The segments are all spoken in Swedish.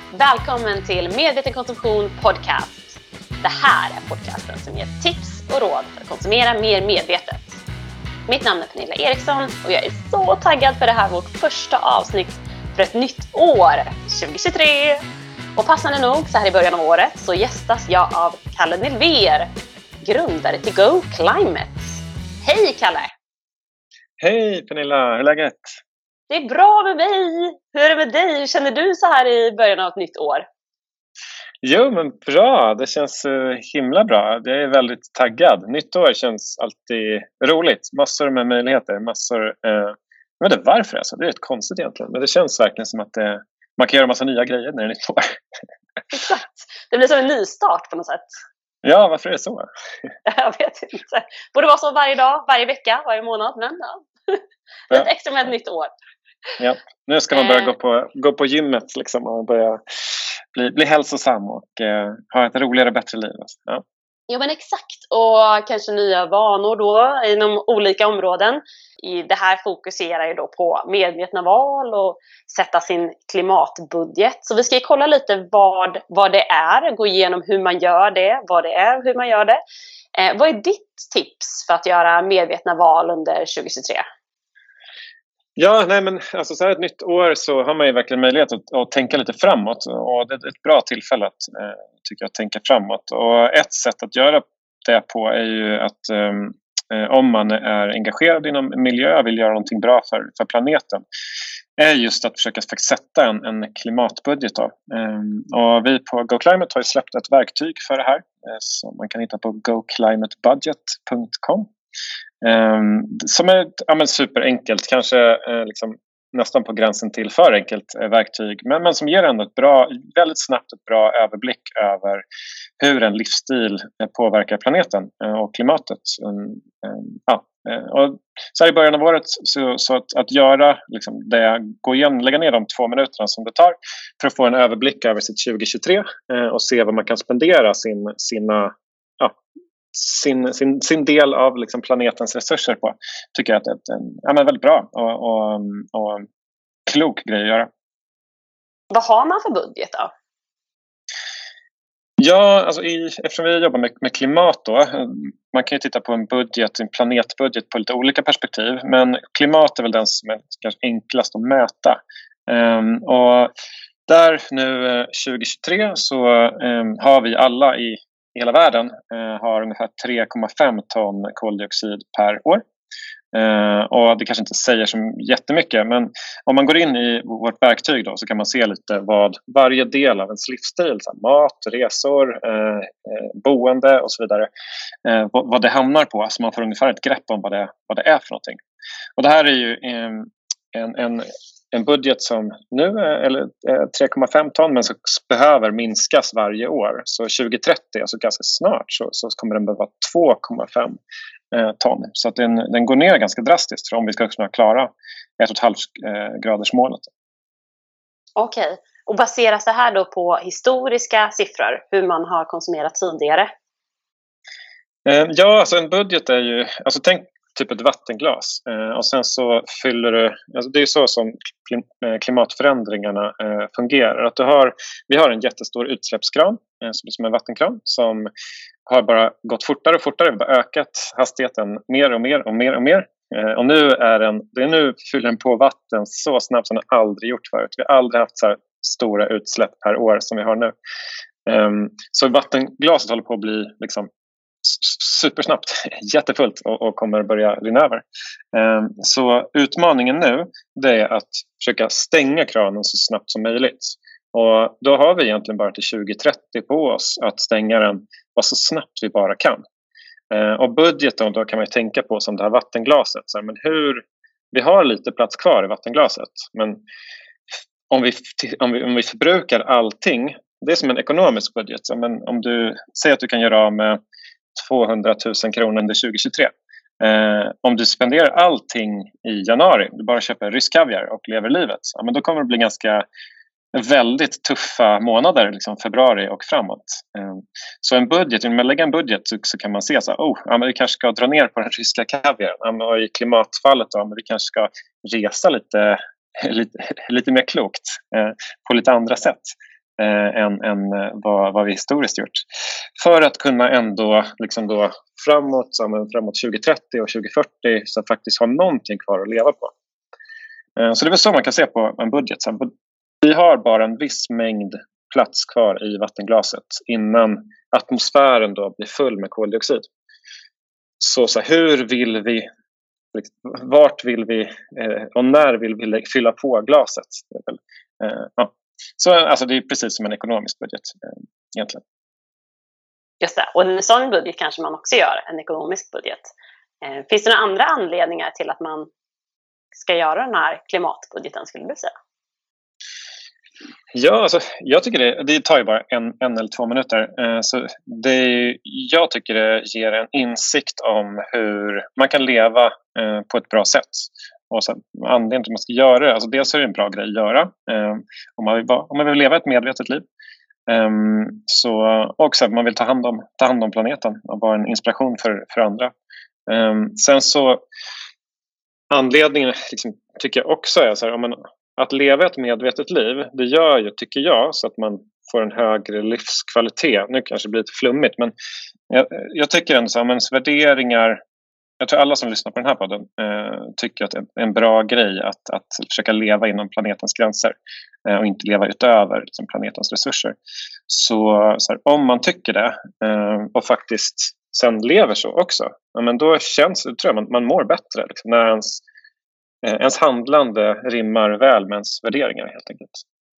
Välkommen till Medveten konsumtion podcast. Det här är podcasten som ger tips och råd för att konsumera mer medvetet. Mitt namn är Pernilla Eriksson och jag är så taggad för det här vårt första avsnitt för ett nytt år, 2023. Och passande nog så här i början av året så gästas jag av Kalle Nilver, grundare till Go Climate. Hej Kalle! Hej Pernilla, hur är läget? Det är bra med mig. Hur är det med dig? Hur känner du så här i början av ett nytt år? Jo, men bra. Det känns himla bra. Jag är väldigt taggad. Nytt år känns alltid roligt. Massor med möjligheter. Jag vet inte varför alltså. Det är rätt konstigt egentligen. Men det känns verkligen som att man kan göra massa nya grejer när det är nytt år. Exakt. Det blir som en nystart på något sätt. Ja, varför är det så? Jag vet inte. Borde vara så varje dag, varje vecka, varje månad. Men ja. Lite extra med ett nytt år. Ja, nu ska man börja gå på gymmet liksom, och börja bli hälsosam och ha ett roligare, bättre liv. Ja. Ja, men exakt. Och kanske nya vanor då inom olika områden. I det här fokuserar ju då på medvetna val och sätta sin klimatbudget. Så vi ska ju kolla lite vad det är, gå igenom hur man gör det, vad det är och hur man gör det. Vad är ditt tips för att göra medvetna val under 2023? Ja, nej men alltså så här ett nytt år så har man ju verkligen möjlighet att tänka lite framåt, och det är ett bra tillfälle att tänka framåt. Och ett sätt att göra det på är ju att om man är engagerad inom miljö och vill göra någonting bra för planeten, är just att försöka sätta en klimatbudget då. Och vi på Go Climate har ju släppt ett verktyg för det här som man kan hitta på goclimatebudget.com. Som är superenkelt, kanske liksom nästan på gränsen till för enkelt verktyg, men som ger ändå väldigt snabbt ett bra överblick över hur en livsstil påverkar planeten och klimatet. Och så här i början av året så att göra liksom det, lägga ner de 2 minuterna som det tar för att få en överblick över sitt 2023 och se vad man kan spendera sin del av liksom planetens resurser på, tycker jag att det är en väldigt bra och klok grej att göra. Vad har man för budget då? Ja, alltså eftersom vi jobbar med klimat då, man kan ju titta på en planetbudget på lite olika perspektiv, men klimat är väl den som är kanske enklast att mäta. Och där nu 2023 så har vi alla i hela världen har ungefär 3,5 ton koldioxid per år. Och det kanske inte säger så jättemycket, men om man går in i vårt verktyg då, så kan man se lite vad varje del av ens livsstil, mat, resor, boende och så vidare, vad det hamnar på, så man får ungefär ett grepp om vad det är för någonting. Och det här är ju en budget som nu är 3,5 ton, men som behöver minskas varje år. Så 2030, alltså ganska snart, så kommer den behöva 2,5 ton. Så att den går ner ganska drastiskt för om vi ska kunna klara 1,5 graders målet. Okej. Och baseras det här då på historiska siffror, hur man har konsumerat tidigare? Ja, alltså en budget är ju, alltså tänk typ ett vattenglas, och sen så fyller du, alltså det är så som klimatförändringarna fungerar, att vi har en jättestor utsläppskran som en vattenkran som har bara gått fortare och fortare, vi har ökat hastigheten mer och mer och mer och mer, och nu fyller den på vatten så snabbt som den aldrig gjort förut. Vi har aldrig haft så här stora utsläpp per år som vi har nu. Så vattenglaset håller på att bli liksom supersnabbt, jättefullt och kommer börja rinna över. Så utmaningen nu, det är att försöka stänga kranen så snabbt som möjligt. Och då har vi egentligen bara till 2030 på oss att stänga den så snabbt vi bara kan. Och budgeten då kan man ju tänka på som det här vattenglaset. Så här, men vi har lite plats kvar i vattenglaset, men om vi förbrukar allting, det är som en ekonomisk budget. Så, men om du säger att du kan göra av med 200 000 kronor under 2023. Om du spenderar allting i januari, du bara köper rysk kaviar och lever livet, men då kommer det bli väldigt tuffa månader, liksom februari och framåt. Så en budget, om man lägger en budget så kan man se så här, men vi kanske ska dra ner på den ryska kaviaren. Och i klimatfallet då, men vi kanske ska resa lite mer klokt på lite andra sätt. än vad vi historiskt gjort. För att kunna ändå liksom då framåt 2030 och 2040 så att faktiskt ha någonting kvar att leva på. Så det är väl så man kan se på en budget. Vi har bara en viss mängd plats kvar i vattenglaset innan atmosfären då blir full med koldioxid. Så hur vill vi, vart vill vi och när vill vi fylla på glaset? Ja. Så alltså, det är precis som en ekonomisk budget egentligen. Just det, och en sån budget kanske man också gör, en ekonomisk budget. Finns det några andra anledningar till att man ska göra den här klimatbudgeten, skulle du säga? Ja, alltså, jag tycker det tar ju bara en eller 2 minuter. Så jag tycker det ger en insikt om hur man kan leva på ett bra sätt. Och så anledningen till att man ska göra det, alltså dels är det en bra grej att göra om man vill leva ett medvetet liv. Så också att man vill ta hand om planeten och vara en inspiration för andra. Sen så anledningen liksom, tycker jag också är så här, att leva ett medvetet liv, det gör ju, tycker jag, så att man får en högre livskvalitet. Nu kanske det blir lite flummigt, men jag tycker ändå så här, ens värderingar, jag tror alla som lyssnar på den här podden tycker att det är en bra grej att försöka leva inom planetens gränser och inte leva utöver liksom, planetens resurser. Så här, om man tycker det och faktiskt sen lever så också, men då tror jag man mår bättre liksom, när ens handlande rimmar väl med ens värderingar helt enkelt.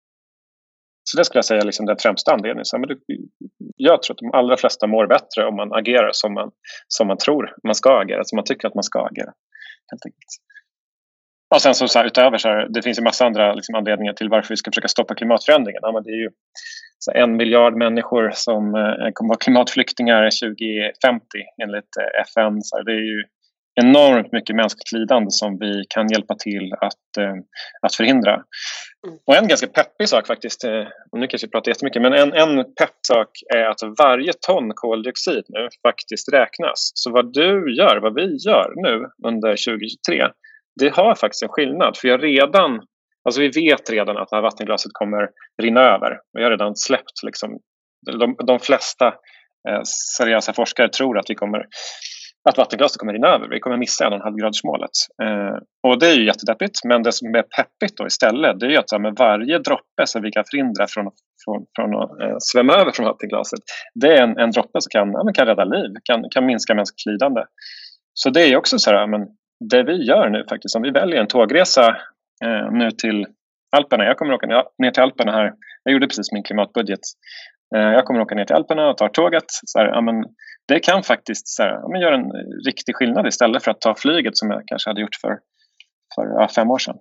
Så det skulle jag säga liksom den främsta anledningen. Jag tror att de allra flesta mår bättre om man agerar som man tror man ska agera, som man tycker att man ska agera helt enkelt. Och sen så här, utöver så här, det finns ju massa andra liksom, anledningar till varför vi ska försöka stoppa klimatförändringarna. Men det är ju så 1 miljard människor som kommer vara klimatflyktingar 2050 enligt FN. Så här, det är ju enormt mycket mänskligt lidande som vi kan hjälpa till att förhindra. Och en ganska peppig sak faktiskt, och nu kanske jag pratar jättemycket, men en pepp sak är att varje ton koldioxid nu faktiskt räknas. Så vad vi gör nu under 2023, det har faktiskt en skillnad. För vi vet redan att det här vattenglaset kommer rinna över. Vi har redan släppt liksom, de flesta seriösa forskare tror att vattenglaset kommer rinna över. Vi kommer missa 1,5-gradersmålet. Och det är ju jättedeppigt. Men det som är peppigt då istället, det är ju att med varje droppe som vi kan förhindra från att svämma över från vattenglaset, det är en droppe som kan rädda liv, kan minska mänskligt lidande. Så det är också så här, men det vi gör nu faktiskt, om vi väljer en tågresa nu till Alperna. Jag kommer åka ner till Alperna här. Jag gjorde precis min klimatbudget. Jag kommer åka ner till Alperna och tar tåget. Så här, det kan faktiskt så här, göra en riktig skillnad istället för att ta flyget som jag kanske hade gjort för 5 år sedan.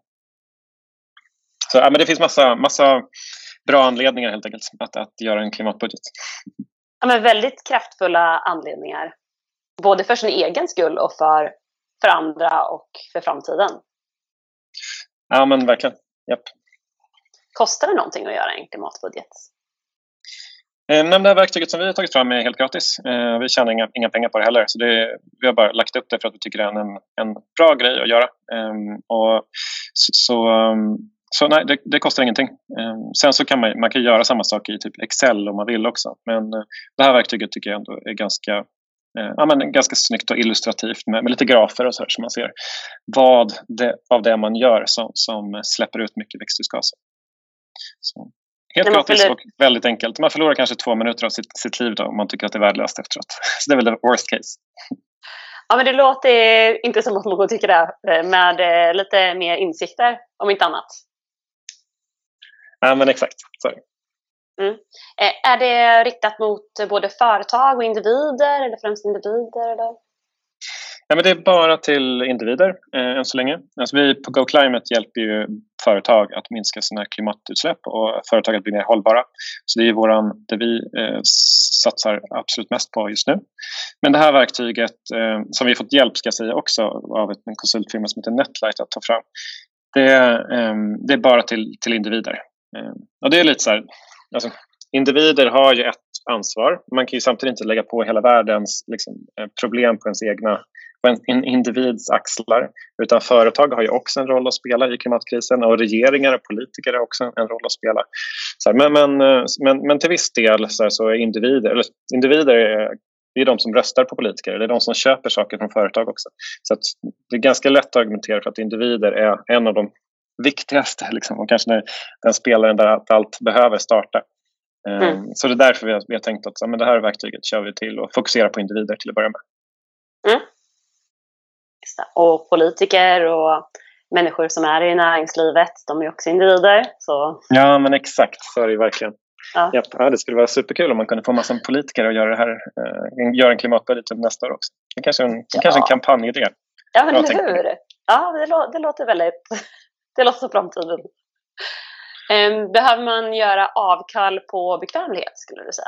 Så men det finns massa bra anledningar helt enkelt att göra en klimatbudget. Ja, men väldigt kraftfulla anledningar. Både för sin egen skull och för andra och för framtiden. Ja, men verkligen. Japp. Kostar det någonting att göra en klimatbudget? Men det här verktyget som vi har tagit fram är helt gratis. Vi tjänar inga pengar på det heller. Så vi har bara lagt upp det för att vi tycker det är en bra grej att göra. Så nej, det kostar ingenting. Sen så kan man kan göra samma sak i typ Excel om man vill också. Men det här verktyget tycker jag ändå är ganska snyggt och illustrativt med lite grafer och så här, så man ser vad av det man gör som släpper ut mycket växthusgaser. Så. Helt gratis och väldigt enkelt. Man förlorar kanske 2 minuter av sitt liv då, om man tycker att det är värdelöst efteråt. Så det är väl det worst case. Ja, men det låter inte som att någon tycker det, med lite mer insikter, om inte annat. Ja, men exakt. Sorry. Är det riktat mot både företag och individer, eller främst individer? Eller? Ja, men det är bara till individer än så länge. Alltså vi på Go Climate hjälper ju företag att minska sina klimatutsläpp och företag att bli mer hållbara. Så det är det vi satsar absolut mest på just nu. Men det här verktyget som vi fått hjälp, ska jag säga, också av en konsultfirma som heter Netlight att ta fram. Det är bara till individer. Och det är lite så här, alltså, individer har ju ett ansvar. Man kan ju samtidigt inte lägga på hela världens liksom, problem på ens egna en individs axlar, utan företag har ju också en roll att spela i klimatkrisen, och regeringar och politiker har också en roll att spela. Så här, men till viss del så är individer det är de som röstar på politiker, det är de som köper saker från företag också. Så att det är ganska lätt att argumentera för att individer är en av de viktigaste liksom, och kanske den spelaren där allt behöver starta. Så det är därför vi har tänkt att men det här verktyget kör vi till och fokuserar på individer till att börja med. Och politiker och människor som är i näringslivet, de är också individer. Så. Ja, men exakt, så är det verkligen. Ja. Ja, det skulle vara superkul om man kunde få massor med politiker att göra det här, göra en klimatbudget nästa år också. Det kanske en kampanjidé. Ja, men hur? Ja, det låter väldigt... Det låter så framtiden. Behöver man göra avkall på bekvämlighet, skulle du säga?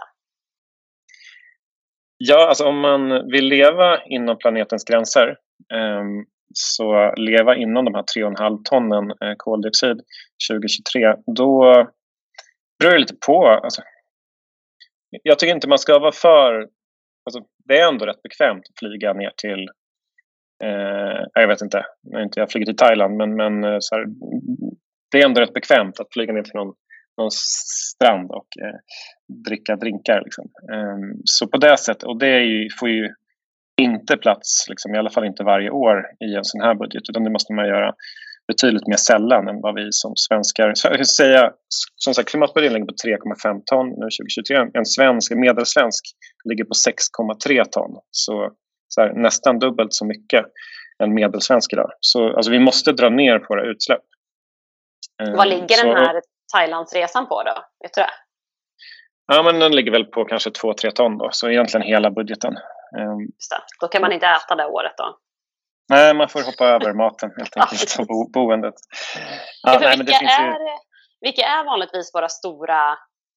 Ja, alltså om man vill leva inom planetens gränser, så leva inom de här 3,5 tonnen koldioxid 2023, då beror det lite på. Alltså, jag tycker inte man ska vara alltså, det är ändå rätt bekvämt att flyga ner till jag vet inte, jag flyger till Thailand, men så här, det är ändå rätt bekvämt att flyga ner till någon strand och dricka drinkar liksom. Så på det sättet, och det får ju inte plats liksom, i alla fall inte varje år i en sån här budget, utan det måste man göra betydligt mer sällan än vad vi som svenskar. Så jag vill säga, som sagt, klimatbudgeten ligger på 3,5 ton nu 2023. En medelsvensk ligger på 6,3 ton. Så här, nästan dubbelt så mycket än medelsvensk idag. Så alltså, vi måste dra ner på våra utsläpp. Vad ligger den här Thailandsresan på då? Vet du det? Ja, men den ligger väl på kanske 2-3 ton då. Så egentligen hela budgeten. Just det. Då kan man inte äta det året då? Nej, man får hoppa över maten helt enkelt och boendet. Ja, vilka är vanligtvis våra stora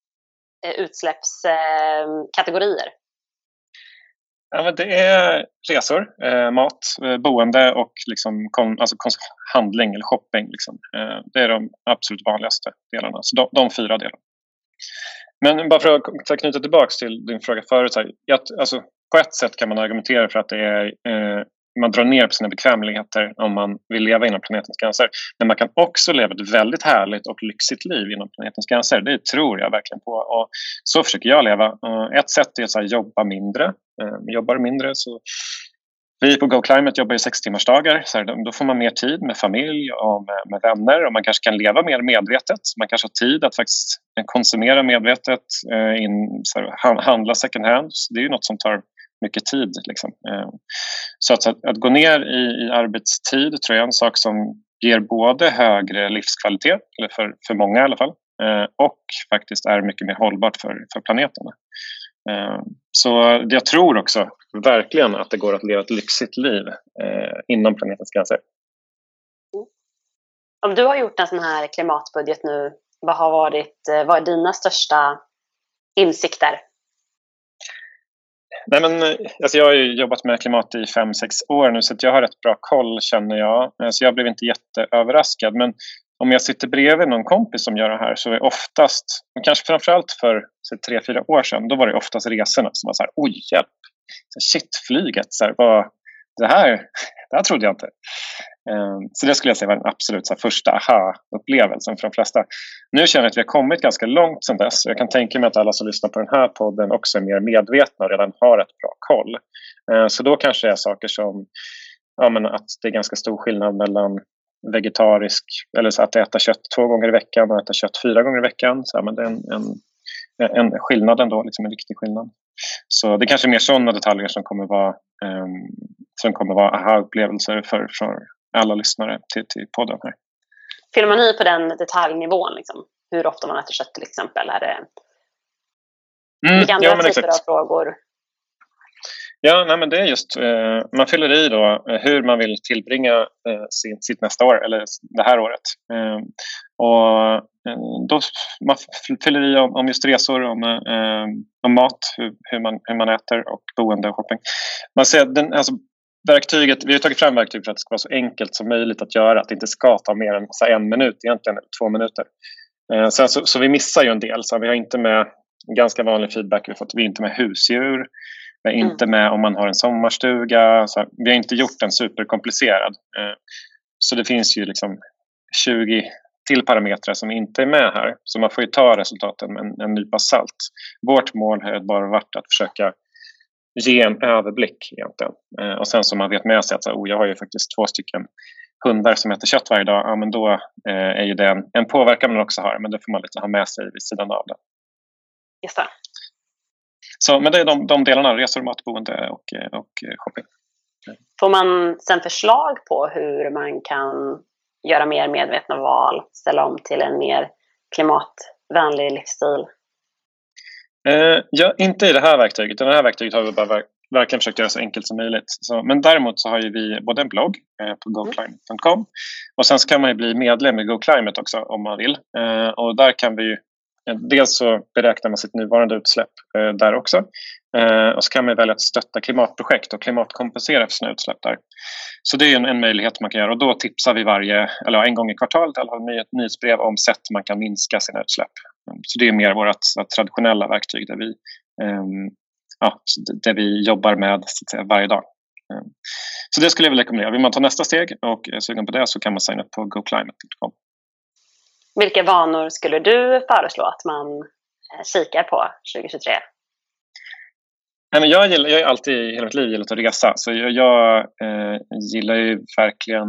utsläppskategorier? Ja, men det är resor, mat, boende och liksom handling eller shopping. Liksom. Det är de absolut vanligaste delarna. Så de 4 delarna. Men bara för att knyta tillbaka till din fråga förut. Alltså, på ett sätt kan man argumentera för att det är, man drar ner på sina bekvämligheter om man vill leva inom planetens gränser. Men man kan också leva ett väldigt härligt och lyxigt liv inom planetens gränser. Det tror jag verkligen på. Och så försöker jag leva. Ett sätt är att så här, jobba mindre. Jobbar mindre så... Vi på Go Climate jobbar ju 6-timmarsdagar. Så här, då får man mer tid med familj och med vänner. Och man kanske kan leva mer medvetet. Man kanske har tid att faktiskt konsumera medvetet. Så här, handla second hand. Så det är ju något som tar mycket tid. Liksom. Så att gå ner i arbetstid tror jag är en sak som ger både högre livskvalitet, eller för många i alla fall, och faktiskt är mycket mer hållbart för planeten. Så jag tror också verkligen att det går att leva ett lyxigt liv inom planetens gränser. Om du har gjort en sån här klimatbudget nu, vad är dina största insikter? Nej, men, alltså jag har ju jobbat med klimat i 5-6 år nu, så att jag har rätt bra koll, känner jag. Så jag blev inte jätteöverraskad, men om jag sitter bredvid någon kompis som gör det här, så är oftast, och kanske framförallt för 3-4 år sedan, då var det oftast resorna som var så här, oj hjälp, shit, flyget, så här, det här trodde jag inte. Så det skulle jag säga var den absolut så här, första aha-upplevelsen för de flesta. Nu känner jag att vi har kommit ganska långt sedan dess. Jag kan tänka mig att alla som lyssnar på den här podden också är mer medvetna och redan har ett bra koll. Så då kanske det är saker som att det är ganska stor skillnad mellan vegetarisk, eller så att äta kött 2 gånger i veckan och äta kött 4 gånger i veckan. Så, men det är en skillnad ändå, liksom en viktig skillnad. Så det är kanske mer sådana detaljer som kommer vara aha-upplevelser för alla lyssnare till podden här. Fyller man i på den detaljnivån? Liksom? Hur ofta man äter kött till exempel? Är det... Vilka andra typer av frågor? Ja, nej, men det är just, man fyller i då hur man vill tillbringa sitt nästa år, eller det här året. Och då man fyller i om just resor, om mat, hur man äter och boende och shopping. Man ser alltså verktyget, vi har tagit fram verktyg för att det ska vara så enkelt som möjligt att göra, att det inte ska ta mer än 1 minut egentligen, 2 minuter. Sen så vi missar ju en del, så vi har inte med ganska vanlig feedback, vi har inte med husdjur. Jag är inte med om man har en sommarstuga. Så vi har inte gjort den superkomplicerad. Så det finns ju liksom 20 till parametrar som inte är med här. Så man får ju ta resultaten med en nypa salt. Vårt mål har bara varit att försöka ge en överblick egentligen. Och sen så man vet med sig att jag har ju faktiskt 2 stycken hundar som äter kött varje dag. Ja, men då är ju det en påverkan man också har. Men det får man lite ha med sig vid sidan av det. Just det. Så, men det är de delarna, resor, matboende och shopping. Får man sen förslag på hur man kan göra mer medvetna val, ställa om till en mer klimatvänlig livsstil? Ja, inte i det här verktyget. Det här verktyget har vi bara verkligen försökt göra så enkelt som möjligt. Men däremot så har ju vi både en blogg på goclimate.com och sen så kan man ju bli medlem i GoClimate också om man vill. Och där kan vi ju dels så beräknar man sitt nuvarande utsläpp där också. Och så kan man välja att stötta klimatprojekt och klimatkompensera för sina utsläpp där. Så det är en möjlighet man kan göra. Och då tipsar vi en gång i kvartalet eller ett nyhetsbrev om sätt man kan minska sina utsläpp. Så det är mer vårt traditionella verktyg där vi jobbar med så att säga, varje dag. Så det skulle jag vilja rekommendera. Vill man ta nästa steg och är sugen på det så kan man signa upp på goclimate.com. Vilka vanor skulle du föreslå att man kikar på 2023? Jag har alltid i hela mitt liv gillat att resa. Så jag gillar ju verkligen...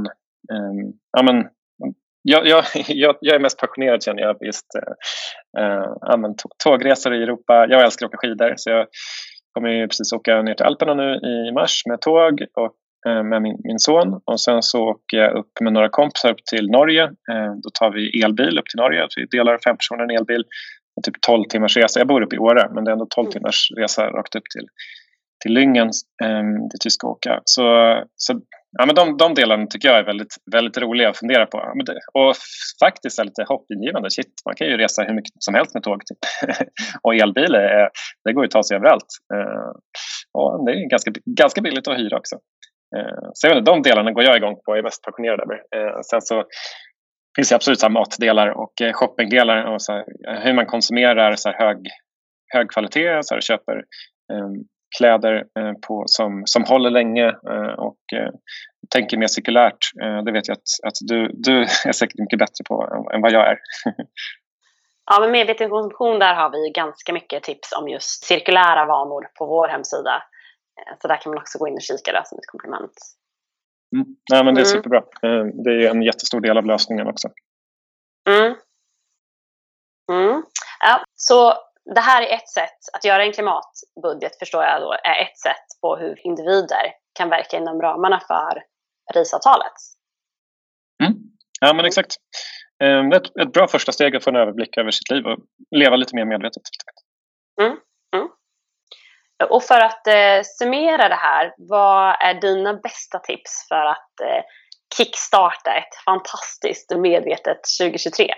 Jag är mest passionerad känner jag just tågresor i Europa. Jag älskar att åka skidor. Så jag kommer ju precis åka ner till Alperna nu i mars med tåg och med min son. Och sen så åker jag upp med några kompisar upp till Norge. Då tar vi elbil upp till Norge. Så vi delar 5 personer en elbil. Typ 12 timmars resa. Jag bor uppe i Åre, men det är ändå 12 timmars resa rakt upp till Lyngen, dit vi ska åka. Så ja, men de delarna tycker jag är väldigt, väldigt roliga att fundera på. Och faktiskt är lite hoppingivande. Shit, man kan ju resa hur mycket som helst med tåg. Typ. Och elbil, det går ju att ta sig överallt. Och det är ganska billigt att hyra också. Så jag vet inte, de delarna går jag igång på. Jag är mest passionerad över. Sen så finns det absolut så här matdelar och shoppingdelar. Och så här, hur man konsumerar så här hög kvalitet. Så här, köper kläder som håller länge och tänker mer cirkulärt. Det vet jag att du är säkert mycket bättre på än vad jag är. Ja, men medveten konsumtion, där har vi ganska mycket tips om just cirkulära vanor på vår hemsida. Så där kan man också gå in och kika där som ett komplement. Ja, men det är superbra. Det är en jättestor del av lösningen också. Ja, så det här är ett sätt att göra en klimatbudget, förstår jag då, är ett sätt på hur individer kan verka inom ramarna för Parisavtalet. Ja, men exakt. Det är ett bra första steg att få en överblick över sitt liv och leva lite mer medvetet. Och för att summera det här, vad är dina bästa tips för att kickstarta ett fantastiskt medvetet 2023?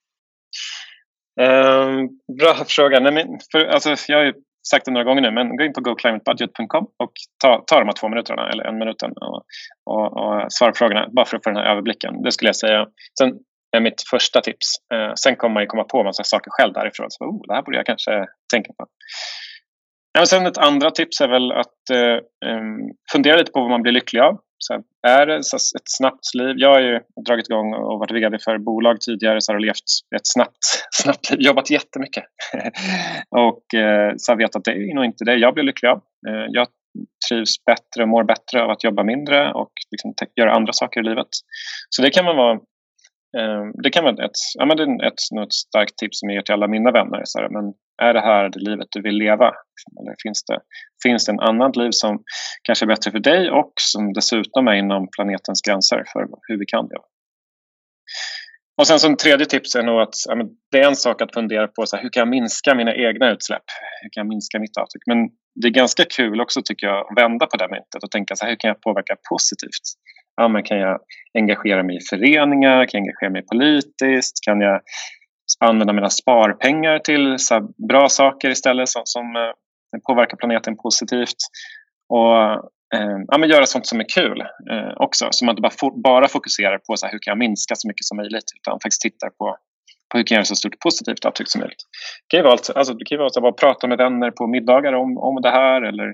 Bra fråga. Nej, jag har ju sagt det några gånger nu, men gå in på goclimatebudget.com och ta de här 2 minuterna eller 1 minut och svara på frågorna bara för att få den här överblicken. Det skulle jag säga. Sen är mitt första tips. Sen kommer man ju komma på en massa saker själv därifrån. Så, det här borde jag kanske tänka på. Ja, sen ett andra tips är väl att fundera lite på vad man blir lycklig av. Så är det ett snabbt liv? Jag har ju dragit igång och varit vd för bolag tidigare, så har jag levt ett snabbt liv, jobbat jättemycket. Och så har jag vet att det är nog inte det jag blir lycklig av. Jag trivs bättre och mår bättre av att jobba mindre och liksom göra andra saker i livet. Så det kan man vara. Det kan vara ett starkt tips som jag ger till alla mina vänner. Så här, men är det här det livet du vill leva? Eller finns det en annan liv som kanske är bättre för dig och som dessutom är inom planetens gränser för hur vi kan leva? Och sen som tredje tips är nog att det är en sak att fundera på så här, hur kan jag minska mina egna utsläpp? Hur kan jag minska mitt avtryck? Men det är ganska kul också tycker jag att vända på det myntet och tänka så här, hur kan jag påverka positivt? Ja, men kan jag engagera mig i föreningar? Kan jag engagera mig politiskt? Kan jag använda mina sparpengar till så här bra saker istället som påverkar planeten positivt? Och men göra sånt som är kul också. Så man inte bara fokuserar på så här, hur kan jag minska så mycket som möjligt, utan faktiskt tittar på hur kan jag göra så stort positivt avtryck som möjligt. Det kan ju vara att bara prata med vänner på middagar om det här, eller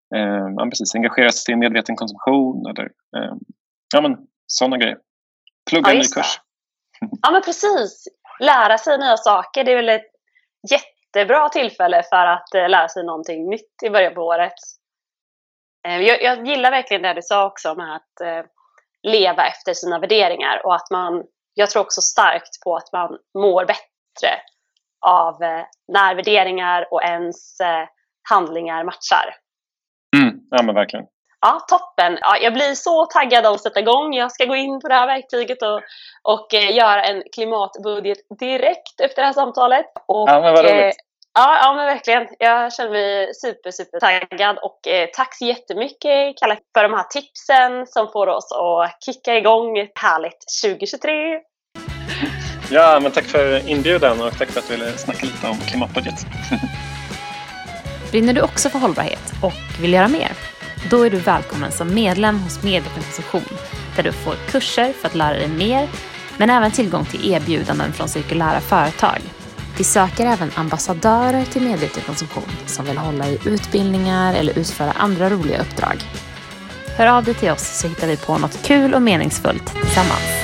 precis, engagera sig i medveten konsumtion eller sådana grejer. Plugga en ny kurs. Ja, men precis. Lära sig nya saker. Det är väl ett jättebra tillfälle för att lära sig någonting nytt i början på året. Jag gillar verkligen det du sa också med att leva efter sina värderingar. Och att jag tror också starkt på att man mår bättre av när värderingar och ens handlingar matchar. Ja, men verkligen. Ja, toppen. Ja, jag blir så taggad av att sätta igång. Jag ska gå in på det här verktyget och göra en klimatbudget direkt efter det här samtalet. Och, ja, men vad roligt. Ja, men verkligen. Jag känner mig super taggad. Och tack så jättemycket, Kalle, för de här tipsen som får oss att kicka igång ett härligt 2023. Ja, men tack för inbjudan och tack för att du ville snacka lite om klimatbudget. Brinner du också för hållbarhet och vill göra mer? Då är du välkommen som medlem hos Medveten Konsumtion, där du får kurser för att lära dig mer, men även tillgång till erbjudanden från cirkulära företag. Vi söker även ambassadörer till Medveten Konsumtion som vill hålla i utbildningar eller utföra andra roliga uppdrag. Hör av dig till oss så hittar vi på något kul och meningsfullt tillsammans.